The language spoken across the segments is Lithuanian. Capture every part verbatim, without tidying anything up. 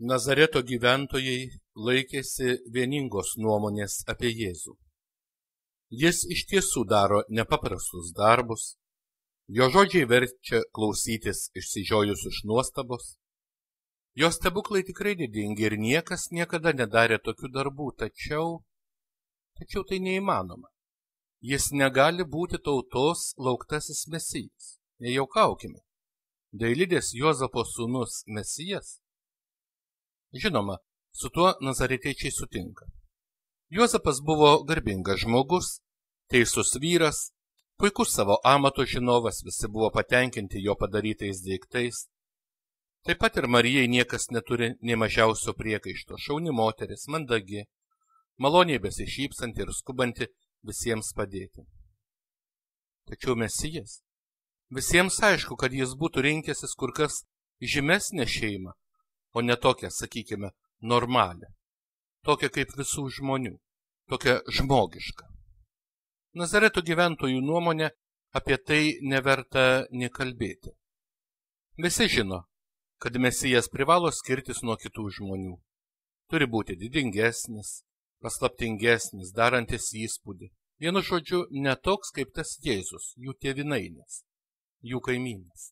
Nazareto gyventojai laikėsi vieningos nuomonės apie Jėzų. Jis iš tiesų daro nepaprastus darbus, jo žodžiai verčia klausytis išsižiojus iš nuostabos. Jo stebuklai tikrai didingi ir niekas niekada nedarė tokių darbų, tačiau, tačiau tai neįmanoma. Jis negali būti tautos lauktasis Mesijas. Nejuokaukime. Dailidės Juozapo sūnus Mesijas? Žinoma, su tuo nazaretiečiai sutinka. Juozapas buvo garbingas žmogus, teisus vyras, puikus savo amato žinovas, visi buvo patenkinti jo padarytais daiktais. Taip pat ir Marijai niekas neturi nė mažiausio priekaišto, šauni moteris, mandagi, maloniai besišypsanti ir skubanti visiems padėti. Tačiau Mesijas, visiems aišku, kad jis būtų rinkęsis kur kas žymesnę šeimą, o ne tokią, sakykime, normalią, tokią kaip visų žmonių, tokią žmogišką. Nazareto gyventojų nuomonė apie tai neverta nė kalbėti. Visi žino, kad Mesijas privalo skirtis nuo kitų žmonių. Turi būti didingesnis, paslaptingesnis, darantis įspūdį. Vienu žodžiu, ne toks kaip tas Jėzus, jų tėvynainis, jų kaimynas.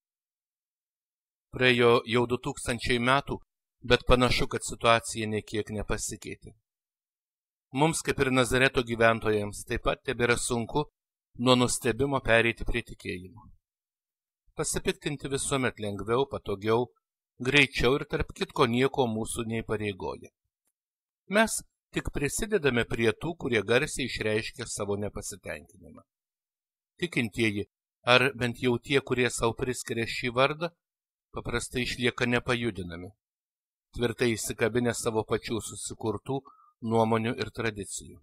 Praėjo jau du tūkstančiai metų, bet panašu, kad situacija niekiek nepasikeitė. Mums, kaip ir Nazareto gyventojams, taip pat tebėra sunku nuo nustebimo pereiti prie tikėjimo. Pasipiktinti visuomet lengviau, patogiau, greičiau ir tarp kitko nieko mūsų neįpareigoja. Mes tik prisidedame prie tų, kurie garsiai išreiškia savo nepasitenkinimą. Tikintieji, ar bent jau tie, kurie savo priskiria šį vardą, paprastai išlieka nepajudinami, tvirtai įsikabinę savo pačių susikurtų nuomonių ir tradicijų.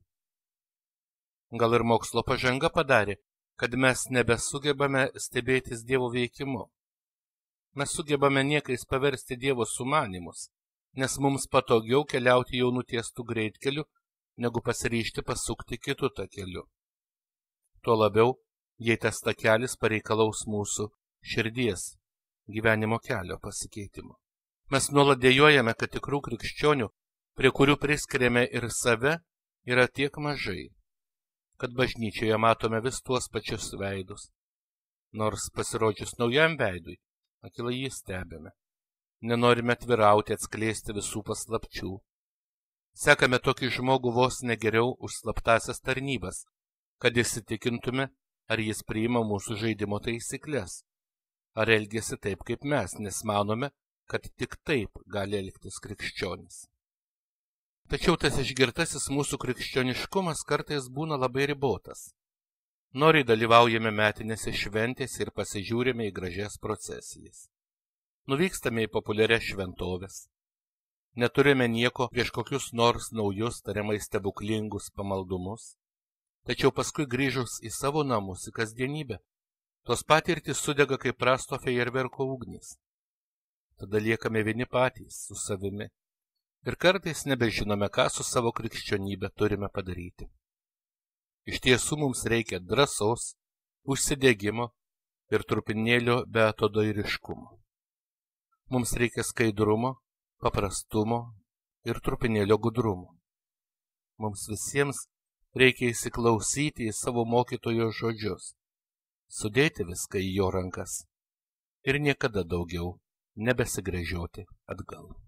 Gal ir mokslo pažanga padarė, kad mes nebesugebame stebėtis Dievo veikimu. Mes sugebame niekais paversti Dievo sumanymus, nes mums patogiau keliauti jau nutiestų greitkeliu, negu pasiryžti pasukti kitų takeliu. Tuo labiau, jei tas takelis pareikalaus mūsų širdies gyvenimo kelio pasikeitimo. Mes nuolat dėjojame, kad tikrų krikščionių, prie kurių priskiriame ir save, yra tiek mažai, kad bažnyčioje matome vis tuos pačius veidus. Nors pasirodžius naujam veidui, akilai jį stebime. Nenorime atvirauti, atskleisti visų paslapčių. Sekame tokį žmogų vos negeriau už slaptasias tarnybas, kad įsitikintume, ar jis priima mūsų žaidimo taisyklės, ar elgiasi taip kaip mes, nes manome, kad tik taip gali elgtis krikščionis. Tačiau tas išgirtasis mūsų krikščioniškumas kartais būna labai ribotas. Noriai dalyvaujame metinėse šventėse ir pasižiūrime į gražias procesijas. Nuvykstame į populiarias šventoves. Neturime nieko prieš kokius nors naujus, tariamai stebuklingus pamaldumus. Tačiau paskui grįžus į savo namus, į kasdienybę, tos patirtys sudega kaip prasto fejerverko ugnys. Tada liekame vieni patys su savimi. Ir kartais nebežinome, ką su savo krikščionybė turime padaryti. Iš tiesų mums reikia drąsos, užsidegimo ir trupinėlio beatodairiškumo. Mums reikia skaidrumo, paprastumo ir trupinėlio gudrumo. Mums visiems reikia įsiklausyti į savo mokytojo žodžius, sudėti viską į jo rankas ir niekada daugiau nebesigręžioti atgal.